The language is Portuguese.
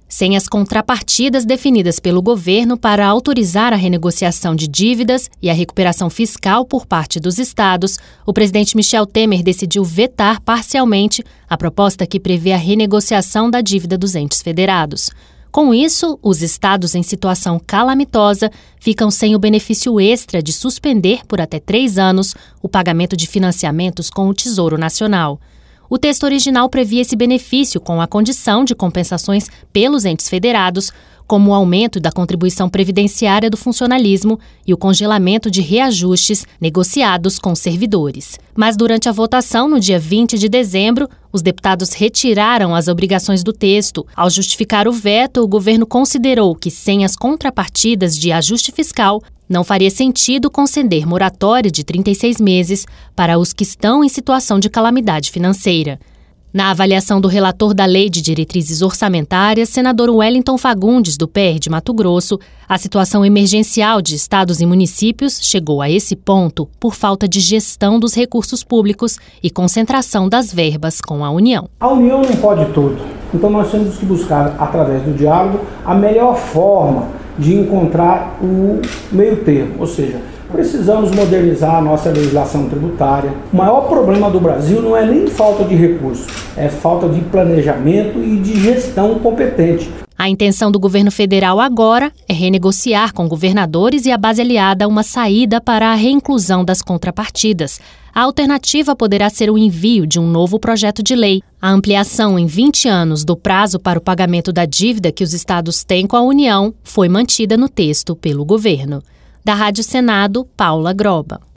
Sem as contrapartidas definidas pelo governo para autorizar a renegociação de dívidas e a recuperação fiscal por parte dos estados, o presidente Michel Temer decidiu vetar parcialmente a proposta que prevê a renegociação da dívida dos entes federados. Com isso, os estados em situação calamitosa ficam sem o benefício extra de suspender por até 3 anos o pagamento de financiamentos com o Tesouro Nacional. O texto original previa esse benefício com a condição de compensações pelos entes federados, como o aumento da contribuição previdenciária do funcionalismo e o congelamento de reajustes negociados com servidores. Mas durante a votação, no dia 20 de dezembro, os deputados retiraram as obrigações do texto. Ao justificar o veto, o governo considerou que, sem as contrapartidas de ajuste fiscal, não faria sentido conceder moratória de 36 meses para os que estão em situação de calamidade financeira. Na avaliação do relator da Lei de Diretrizes Orçamentárias, senador Wellington Fagundes, do PR de Mato Grosso, a situação emergencial de estados e municípios chegou a esse ponto por falta de gestão dos recursos públicos e concentração das verbas com a União. A União não pode tudo, então nós temos que buscar, através do diálogo, a melhor forma de encontrar o meio termo, ou seja, precisamos modernizar a nossa legislação tributária. O maior problema do Brasil não é nem falta de recursos, é falta de planejamento e de gestão competente. A intenção do governo federal agora é renegociar com governadores e a base aliada uma saída para a reinclusão das contrapartidas. A alternativa poderá ser o envio de um novo projeto de lei. A ampliação em 20 anos do prazo para o pagamento da dívida que os estados têm com a União foi mantida no texto pelo governo. Da Rádio Senado, Paula Groba.